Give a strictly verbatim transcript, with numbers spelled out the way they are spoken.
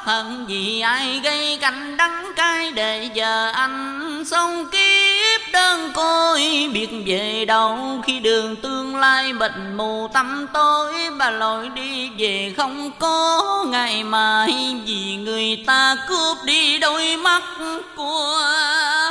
hận vì ai gây cảnh đắng cay, để giờ anh sống kiếp đơn côi. Biết về đâu khi đường tương lai mịt mù tăm tối, bà lội đi về không có ngày mai, vì người ta cướp đi đôi mắt của